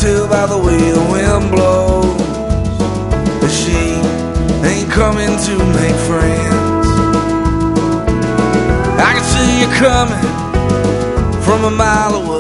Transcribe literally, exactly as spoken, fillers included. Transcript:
tell by the way the wind blows that she ain't coming to make friends. I can see you coming from a mile away.